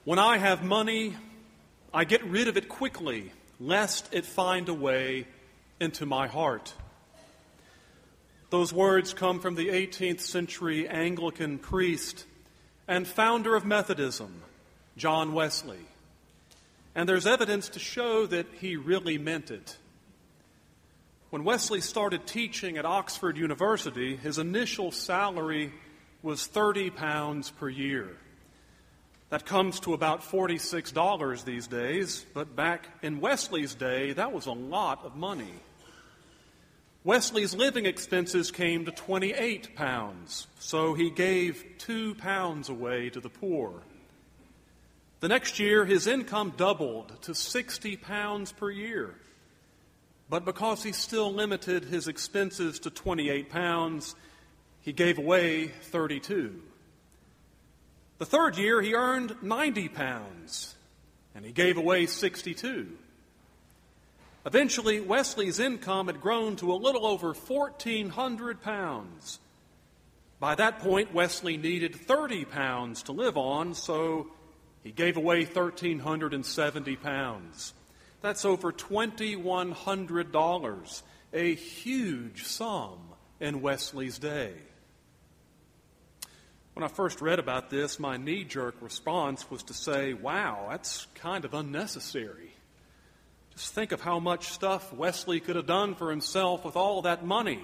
When I have money, I get rid of it quickly, lest it find a way into my heart. Those words come from the 18th century Anglican priest and founder of Methodism, John Wesley. And there's evidence to show that he really meant it. When Wesley started teaching at Oxford University, his initial salary was £30 per year. That comes to about $46 these days, but back in Wesley's day, that was a lot of money. Wesley's living expenses came to £28, so he gave £2 away to the poor. The next year, his income doubled to £60 per year. But because he still limited his expenses to £28, he gave away $32. The third year, he earned £90, and he gave away $62. Eventually, Wesley's income had grown to a little over £1,400. By that point, Wesley needed £30 to live on, so he gave away £1,370. That's over $2,100, a huge sum in Wesley's day. When I first read about this, my knee-jerk response was to say, wow, that's kind of unnecessary. Just think of how much stuff Wesley could have done for himself with all that money.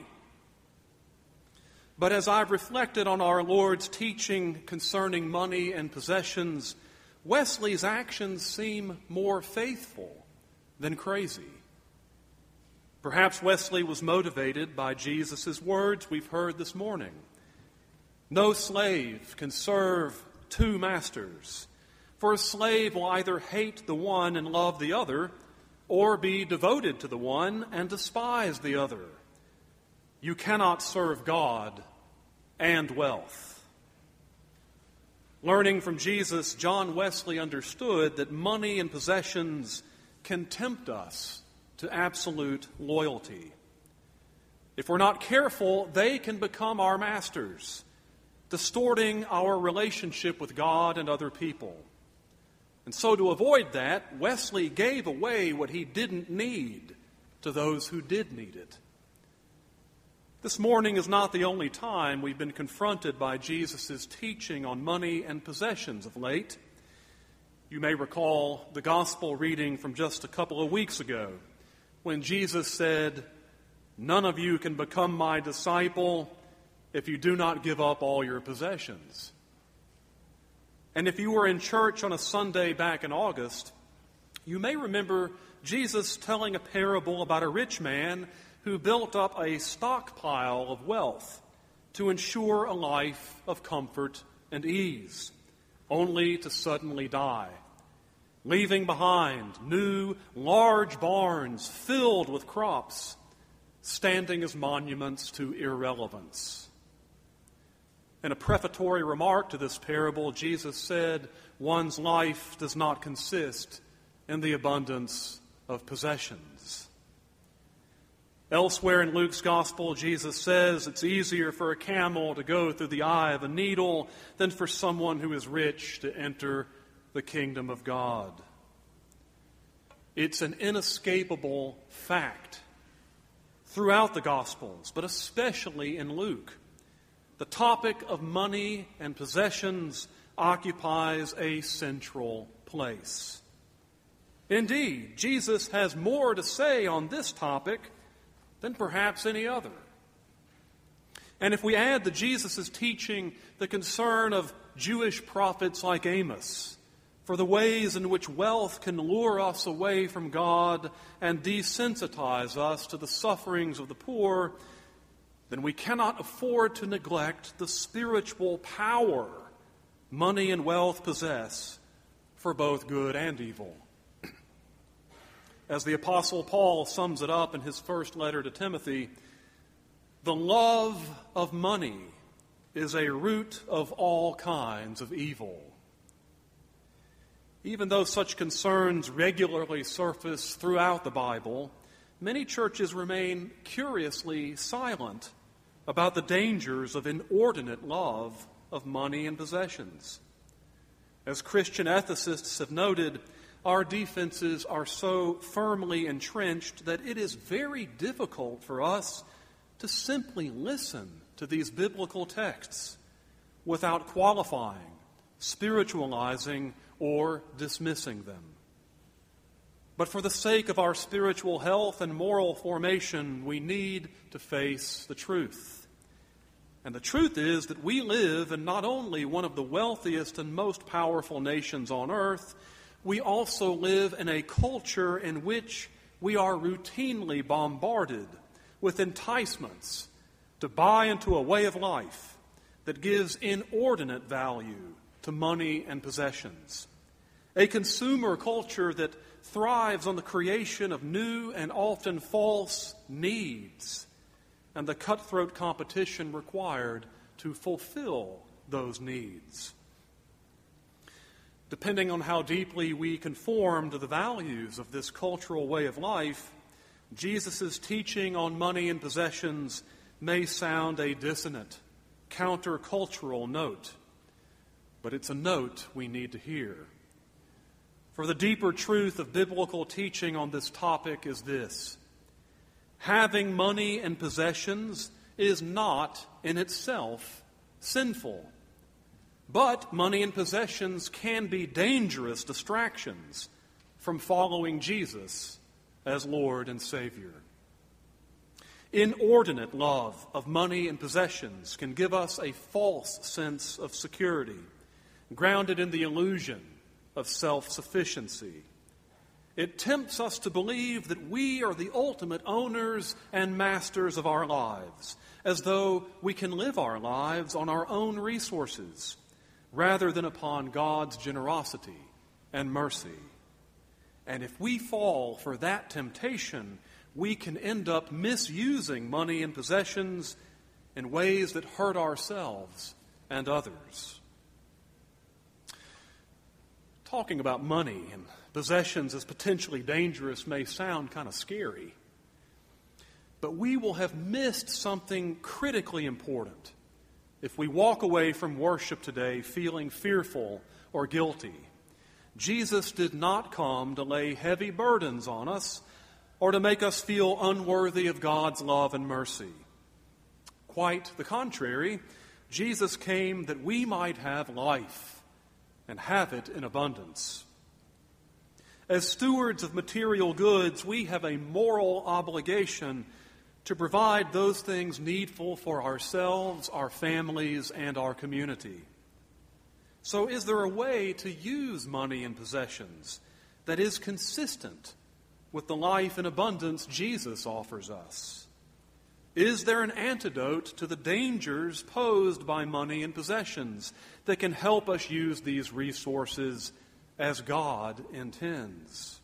But as I've reflected on our Lord's teaching concerning money and possessions, Wesley's actions seem more faithful than crazy. Perhaps Wesley was motivated by Jesus' words we've heard this morning. No slave can serve two masters, for a slave will either hate the one and love the other, or be devoted to the one and despise the other. You cannot serve God and wealth. Learning from Jesus, John Wesley understood that money and possessions can tempt us to absolute loyalty. If we're not careful, they can become our masters, distorting our relationship with God and other people. And so to avoid that, Wesley gave away what he didn't need to those who did need it. This morning is not the only time we've been confronted by Jesus' teaching on money and possessions of late. You may recall the gospel reading from just a couple of weeks ago when Jesus said, "None of you can become my disciple if you do not give up all your possessions." And if you were in church on a Sunday back in August, you may remember Jesus telling a parable about a rich man who built up a stockpile of wealth to ensure a life of comfort and ease, only to suddenly die, leaving behind new, large barns filled with crops, standing as monuments to irrelevance. In a prefatory remark to this parable, Jesus said, one's life does not consist in the abundance of possessions. Elsewhere in Luke's gospel, Jesus says it's easier for a camel to go through the eye of a needle than for someone who is rich to enter the kingdom of God. It's an inescapable fact throughout the Gospels, but especially in Luke. The topic of money and possessions occupies a central place. Indeed, Jesus has more to say on this topic than perhaps any other. And if we add to Jesus' teaching the concern of Jewish prophets like Amos for the ways in which wealth can lure us away from God and desensitize us to the sufferings of the poor, then we cannot afford to neglect the spiritual power money and wealth possess for both good and evil. As the Apostle Paul sums it up in his first letter to Timothy, the love of money is a root of all kinds of evil. Even though such concerns regularly surface throughout the Bible, many churches remain curiously silent about the dangers of inordinate love of money and possessions. As Christian ethicists have noted, our defenses are so firmly entrenched that it is very difficult for us to simply listen to these biblical texts without qualifying, spiritualizing, or dismissing them. But for the sake of our spiritual health and moral formation, we need to face the truth. And the truth is that we live in not only one of the wealthiest and most powerful nations on earth, we also live in a culture in which we are routinely bombarded with enticements to buy into a way of life that gives inordinate value to money and possessions. A consumer culture that thrives on the creation of new and often false needs and the cutthroat competition required to fulfill those needs. Depending on how deeply we conform to the values of this cultural way of life, Jesus' teaching on money and possessions may sound a dissonant, countercultural note, but it's a note we need to hear. For the deeper truth of biblical teaching on this topic is this: having money and possessions is not in itself sinful. But money and possessions can be dangerous distractions from following Jesus as Lord and Savior. Inordinate love of money and possessions can give us a false sense of security, grounded in the illusion of self-sufficiency. It tempts us to believe that we are the ultimate owners and masters of our lives, as though we can live our lives on our own resources, rather than upon God's generosity and mercy. And if we fall for that temptation, we can end up misusing money and possessions in ways that hurt ourselves and others. Talking about money and possessions as potentially dangerous may sound kind of scary, but we will have missed something critically important if we walk away from worship today feeling fearful or guilty. Jesus did not come to lay heavy burdens on us or to make us feel unworthy of God's love and mercy. Quite the contrary, Jesus came that we might have life and have it in abundance. As stewards of material goods, we have a moral obligation to provide those things needful for ourselves, our families, and our community. So is there a way to use money and possessions that is consistent with the life and abundance Jesus offers us? Is there an antidote to the dangers posed by money and possessions that can help us use these resources as God intends?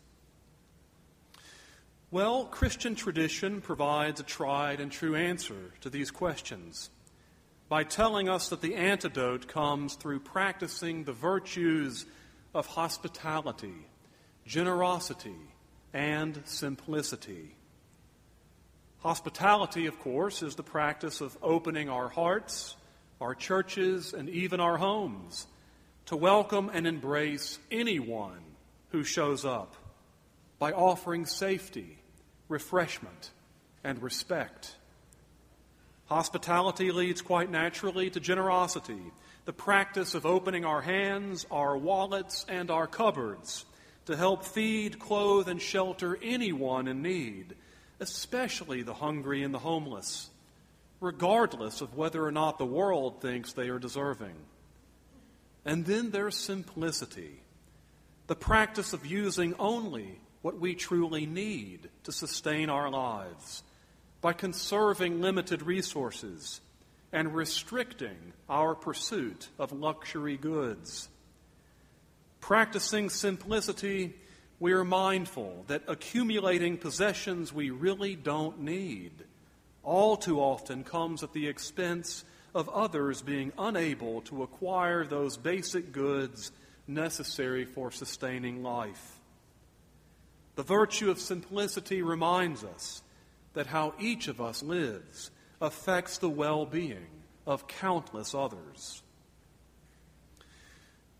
Well, Christian tradition provides a tried and true answer to these questions by telling us that the antidote comes through practicing the virtues of hospitality, generosity, and simplicity. Hospitality, of course, is the practice of opening our hearts, our churches, and even our homes to welcome and embrace anyone who shows up by offering safety, refreshment, and respect. Hospitality leads quite naturally to generosity, the practice of opening our hands, our wallets, and our cupboards to help feed, clothe, and shelter anyone in need, especially the hungry and the homeless, regardless of whether or not the world thinks they are deserving. And then there's simplicity, the practice of using only what we truly need to sustain our lives by conserving limited resources and restricting our pursuit of luxury goods. Practicing simplicity, we are mindful that accumulating possessions we really don't need all too often comes at the expense of others being unable to acquire those basic goods necessary for sustaining life. The virtue of simplicity reminds us that how each of us lives affects the well-being of countless others.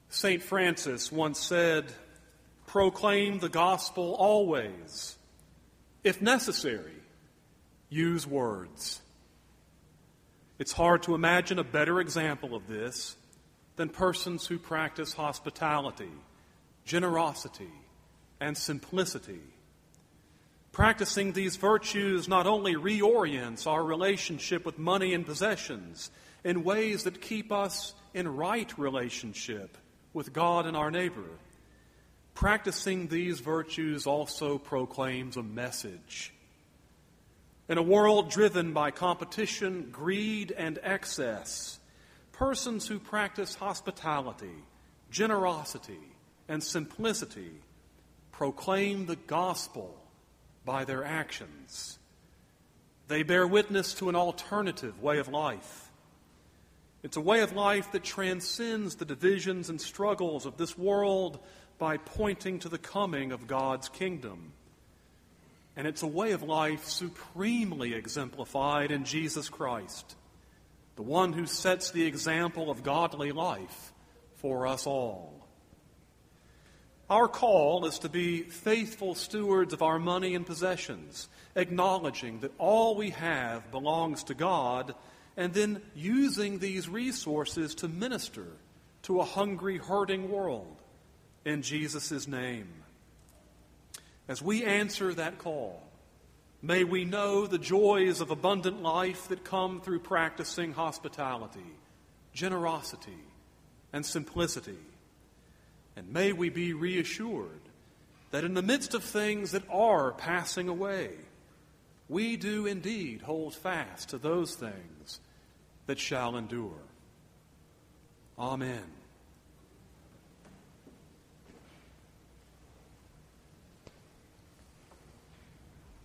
St. Francis once said, "Proclaim the gospel always. If necessary, use words." It's hard to imagine a better example of this than persons who practice hospitality, generosity, and simplicity. Practicing these virtues not only reorients our relationship with money and possessions in ways that keep us in right relationship with God and our neighbor, practicing these virtues also proclaims a message. In a world driven by competition, greed, and excess, persons who practice hospitality, generosity, and simplicity proclaim the gospel by their actions. They bear witness to an alternative way of life. It's a way of life that transcends the divisions and struggles of this world by pointing to the coming of God's kingdom. And it's a way of life supremely exemplified in Jesus Christ, the one who sets the example of godly life for us all. Our call is to be faithful stewards of our money and possessions, acknowledging that all we have belongs to God, and then using these resources to minister to a hungry, hurting world in Jesus' name. As we answer that call, may we know the joys of abundant life that come through practicing hospitality, generosity, and simplicity. And may we be reassured that in the midst of things that are passing away, we do indeed hold fast to those things that shall endure. Amen.